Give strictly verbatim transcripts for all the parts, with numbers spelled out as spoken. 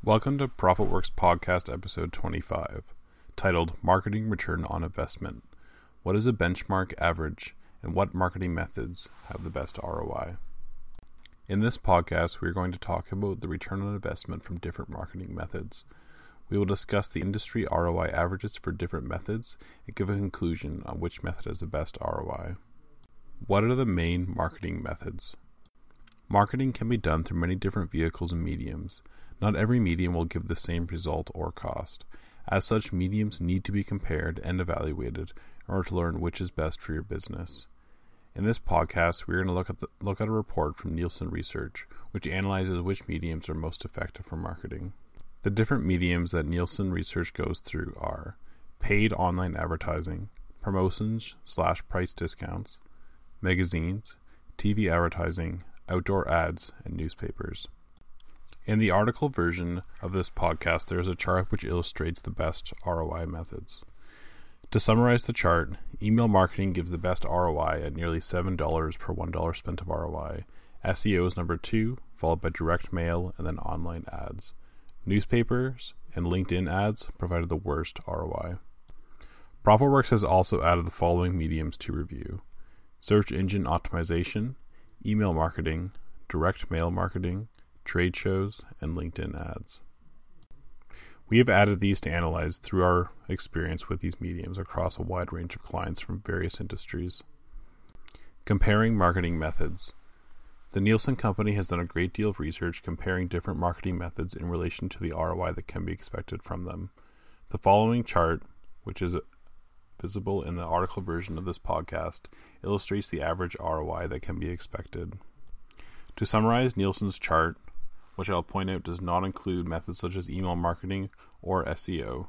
Welcome to ProfitWorks Podcast Episode twenty-five, titled Marketing Return on Investment. What is a benchmark average, and what marketing methods have the best R O I? In this podcast, we are going to talk about the return on investment from different marketing methods. We will discuss the industry R O I averages for different methods and give a conclusion on which method has the best R O I. What are the main marketing methods? Marketing can be done through many different vehicles and mediums. Not every medium will give the same result or cost. As such, mediums need to be compared and evaluated in order to learn which is best for your business. In this podcast, we're going to look at the, look at a report from Nielsen Research, which analyzes which mediums are most effective for marketing. The different mediums that Nielsen Research goes through are paid online advertising, promotions slash price discounts, magazines, T V advertising, outdoor ads, and newspapers. In the article version of this podcast, there is a chart which illustrates the best R O I methods. To summarize the chart, email marketing gives the best R O I at nearly seven dollars per one dollar spent of R O I. S E O is number two, followed by direct mail and then online ads. Newspapers and LinkedIn ads provided the worst R O I. ProfitWorks has also added the following mediums to review: search engine optimization, email marketing, direct mail marketing, trade shows, and LinkedIn ads. We have added these to analyze through our experience with these mediums across a wide range of clients from various industries. Comparing marketing methods. The Nielsen Company has done a great deal of research comparing different marketing methods in relation to the R O I that can be expected from them. The following chart, which is visible in the article version of this podcast, illustrates the average R O I that can be expected. To summarize Nielsen's chart, which I'll point out does not include methods such as email marketing or S E O.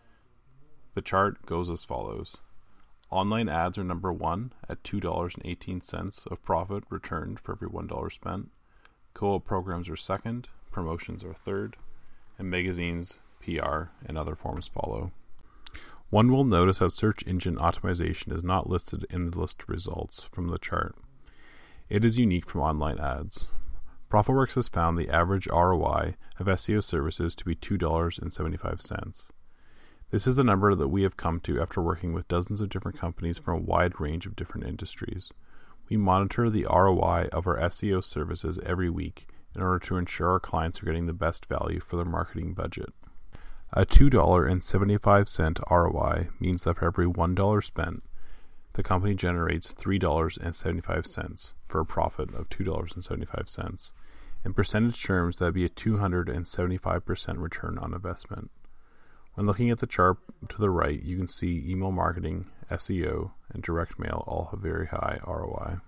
The chart goes as follows. Online ads are number one at two dollars and eighteen cents of profit returned for every one dollar spent. Co-op programs are second, promotions are third, and magazines, P R, and other forms follow. One will notice that search engine optimization is not listed in the list of results from the chart. It is unique from online ads. ProfitWorks has found the average R O I of S E O services to be two dollars and seventy-five cents. This is the number that we have come to after working with dozens of different companies from a wide range of different industries. We monitor the R O I of our S E O services every week in order to ensure our clients are getting the best value for their marketing budget. A two dollars and seventy-five cents R O I means that for every one dollar spent, the company generates three dollars and seventy-five cents for a profit of two dollars and seventy-five cents. In percentage terms, that would be a two hundred seventy-five percent return on investment. When looking at the chart to the right, you can see email marketing, S E O, and direct mail all have very high R O I.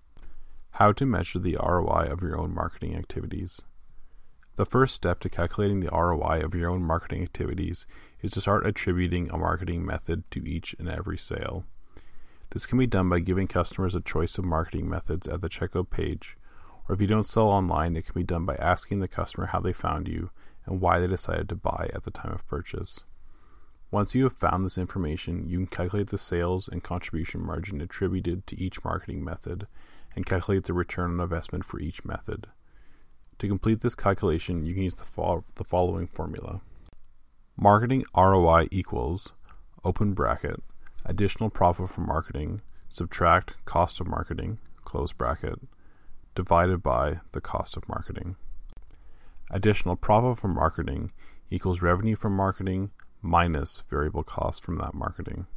How to measure the R O I of your own marketing activities. The first step to calculating the R O I of your own marketing activities is to start attributing a marketing method to each and every sale. This can be done by giving customers a choice of marketing methods at the checkout page, or if you don't sell online, it can be done by asking the customer how they found you and why they decided to buy at the time of purchase. Once you have found this information, you can calculate the sales and contribution margin attributed to each marketing method and calculate the return on investment for each method. To complete this calculation, you can use the, fo- the following formula. Marketing R O I equals, open bracket, additional profit from marketing, subtract cost of marketing, close bracket, divided by the cost of marketing. Additional profit from marketing equals revenue from marketing minus variable cost from that marketing.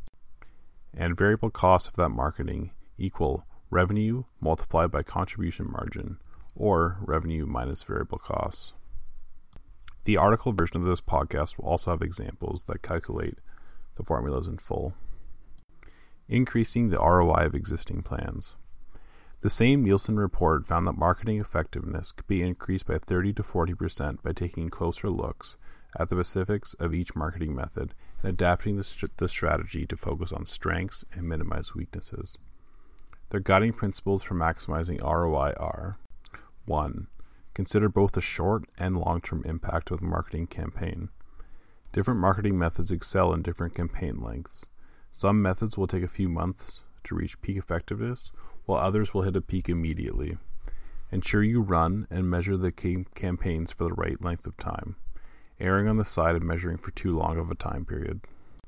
And variable cost of that marketing equal revenue multiplied by contribution margin, or revenue minus variable costs. The article version of this podcast will also have examples that calculate the formulas in full. Increasing the R O I of existing plans. The same Nielsen report found that marketing effectiveness could be increased by thirty to forty percent by taking closer looks at the specifics of each marketing method and adapting the, st- the strategy to focus on strengths and minimize weaknesses. Their guiding principles for maximizing R O I are: one. Consider both the short and long-term impact of the marketing campaign. Different marketing methods excel in different campaign lengths. Some methods will take a few months to reach peak effectiveness, while others will hit a peak immediately. Ensure you run and measure the cam- campaigns for the right length of time. erring on the side of measuring for too long of a time period.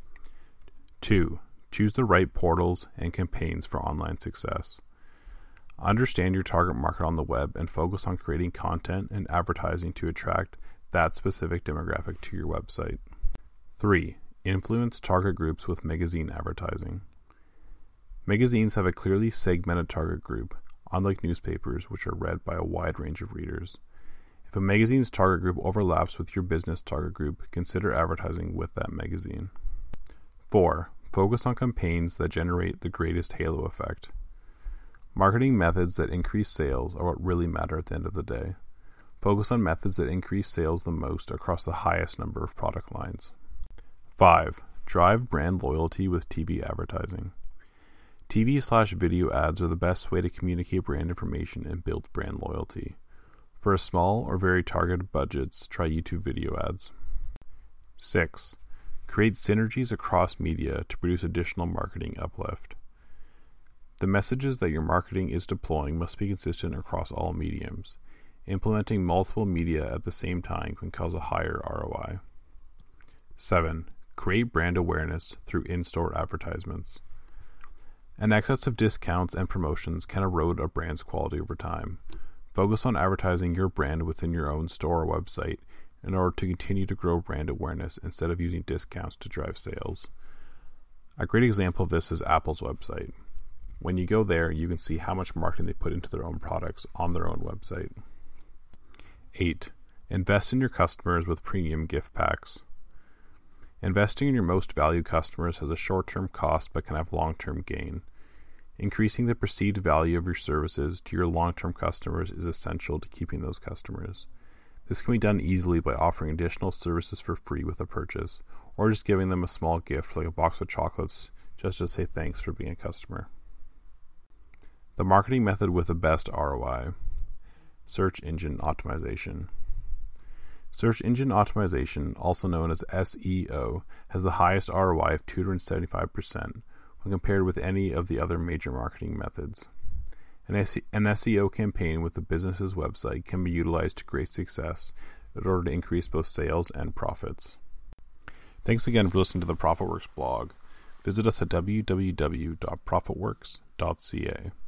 two. Choose the right portals and campaigns for online success. Understand your target market on the web and focus on creating content and advertising to attract that specific demographic to your website. three. Influence target groups with magazine advertising. Magazines have a clearly segmented target group, unlike newspapers, which are read by a wide range of readers. If a magazine's target group overlaps with your business target group, consider advertising with that magazine. four. Focus on campaigns that generate the greatest halo effect. Marketing methods that increase sales are what really matter at the end of the day. Focus on methods that increase sales the most across the highest number of product lines. five. Drive brand loyalty with T V advertising. T V slash video ads are the best way to communicate brand information and build brand loyalty. For a small or very targeted budgets, try YouTube video ads. six. Create synergies across media to produce additional marketing uplift. The messages that your marketing is deploying must be consistent across all mediums. Implementing multiple media at the same time can cause a higher R O I. seven. Create brand awareness through in-store advertisements. An excess of discounts and promotions can erode a brand's quality over time. Focus on advertising your brand within your own store or website in order to continue to grow brand awareness instead of using discounts to drive sales. A great example of this is Apple's website. When you go there, you can see how much marketing they put into their own products on their own website. eight. Invest in your customers with premium gift packs. Investing in your most valued customers has a short-term cost but can have long-term gain. Increasing the perceived value of your services to your long-term customers is essential to keeping those customers. This can be done easily by offering additional services for free with a purchase, or just giving them a small gift like a box of chocolates just to say thanks for being a customer. The marketing method with the best R O I. Search engine optimization. Search engine optimization, also known as S E O, has the highest R O I of two hundred seventy-five percent when compared with any of the other major marketing methods. An S E O campaign with a business's website can be utilized to great success in order to increase both sales and profits. Thanks again for listening to the ProfitWorks blog. Visit us at w w w dot profitworks dot c a.